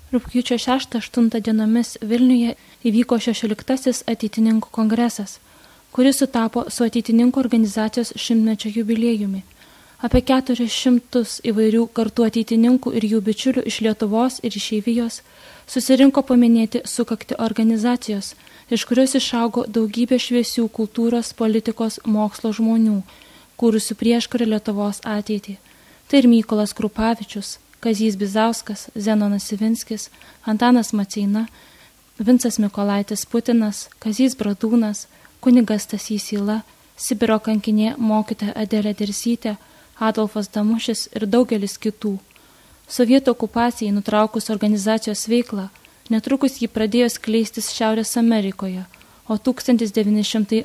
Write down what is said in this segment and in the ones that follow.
Rugpjūčio 6-8 dienomis Vilniuje įvyko 16. ateitininkų kongresas, kuris sutapo su ateitininkų organizacijos 100-mečio jubiliejumi. Apie 400 įvairių kartų ateitininkų ir jų bičiulių iš Lietuvos ir išeivijos susirinko paminėti sukakti organizacijos, iš kurios išaugo daugybė šviesių kultūros, politikos, mokslo žmonių, kūrusių prieškarį Lietuvos ateitį. Tai ir Mykolas Krupavičius, Kazys Bizauskas, Zenonas Ivinskis, Antanas Maceina, Vincas Mykolaitis Putinas, Kazys Bradūnas, kunigas Stasys Yla, Sibiro kankinė mokytoja Adelė Dirsytė, Adolfas Damušis ir daugelis kitų. Sovietų okupacijai nutraukus organizacijos veiklą, netrukus jį pradėjo skleistis Šiaurės Amerikoje, o 1989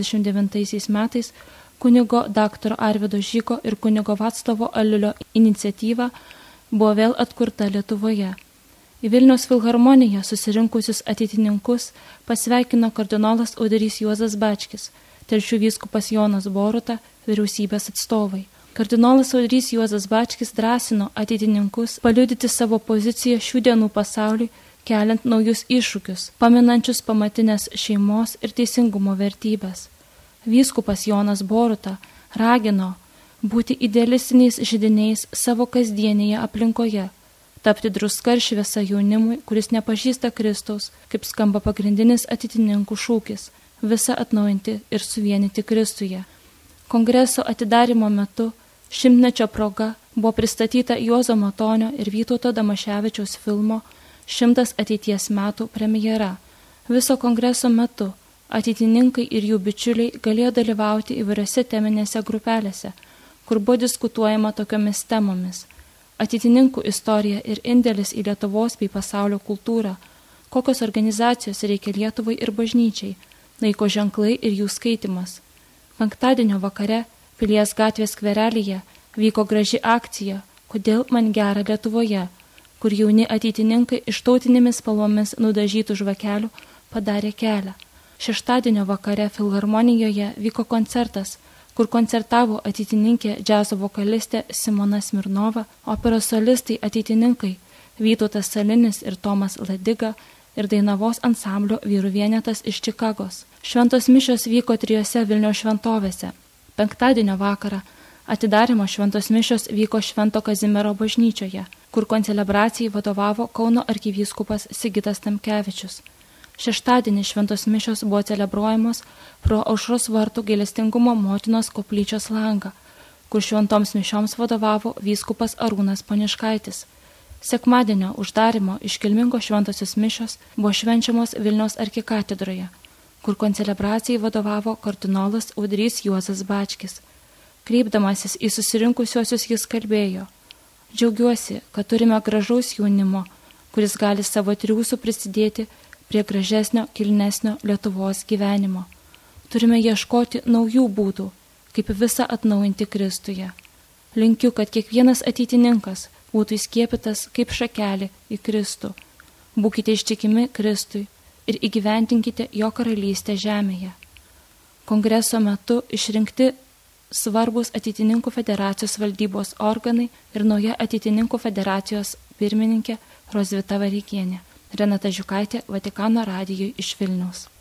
metais kunigo dr. Arvydo Žyko ir kunigo Vaclovo Aliulio iniciatyva buvo vėl atkurta Lietuvoje. Į Vilniaus filharmoniją susirinkusius ateitininkus pasveikino kardinolas Audrys Juozas Bačkis, Telšių vyskupas Jonas Boruta, vyriausybės atstovai. Kardinolas Audrys Juozas Bačkis drąsino ateitininkus paliudyti savo poziciją šių dienų pasauliui, keliant naujus iššūkius, paminančius pamatinės šeimos ir teisingumo vertybės. Vyskupas Jonas Boruta ragino būti idealistiniais židiniais savo kasdienėje aplinkoje, tapti druska ir šviesa jaunimui, kuris nepažįsta Kristaus, kaip skamba pagrindinis ateitininkų šūkis – visą atnaujinti ir suvienyti Kristuje. Kongreso atidarymo metu 100-mečio proga buvo pristatyta Juozo Matonio ir Vytauto Damaševičiaus filmo 100 ateities metų premjera. Viso kongreso metu ateitininkai ir jų bičiuliai galėjo dalyvauti įvairiose teminėse grupelėse, kur buvo diskutuojama tokiomis temomis – ateitininkų istorija ir indėlis į Lietuvos bei pasaulio kultūrą, kokios organizacijos reikia Lietuvai ir bažnyčiai, laiko ženklai ir jų skaitimas. Penktadienio vakare Pilies gatvės skverelyje vyko graži akcija Kodėl man gera Lietuvoje, kur jauni ateitininkai iš tautinėmis spalvomis nudažytų žvakelių padarė kelią. Šeštadienio vakare filharmonijoje vyko koncertas, kur koncertavo ateitininkė džiazo vokalistė Simona Smirnova, operos solistai ateitininkai Vytautas Salinis ir Tomas Ladiga ir Dainavos ansamblio vyrų vienetas iš Čikagos. Šventos mišios vyko 3 Vilniaus šventovėse. Penktadienio vakarą atidarymo šventos mišios vyko Švento Kazimiero bažnyčioje, kur koncelebracijai vadovavo Kauno arkivyskupas Sigitas Tamkevičius. Šeštadienį šventos mišios buvo celebruojamos pro Aušros vartų gailestingumo motinos koplyčios langą, kur šventoms mišioms vadovavo vyskupas Arūnas Poniškaitis. Sekmadienio uždarimo iškilmingos šventosios mišios buvo švenčiamos Vilniaus arkikatedroje, kur koncelebracijai vadovavo kardinolas Audrys Juozas Bačkis. Kreipdamasis į susirinkusiuosius jis kalbėjo: Džiaugiuosi, kad turime gražaus jaunimo, kuris gali savo triūsų prisidėti prie gražesnio, kilnesnio Lietuvos gyvenimo. Turime ieškoti naujų būdų, kaip visą atnaujinti Kristuje. Linkiu, kad kiekvienas ateitininkas būtų įskiepytas kaip šakelė į Kristų. Būkite ištikimi Kristui ir įgyventinkite jo karalystę žemėje. Kongreso metu išrinkti svarbus ateitininkų federacijos valdybos organai ir nauja ateitininkų federacijos pirmininkė Rozvita Vareikienė. Renata Žiukaitė, Vatikano radijui iš Vilniaus.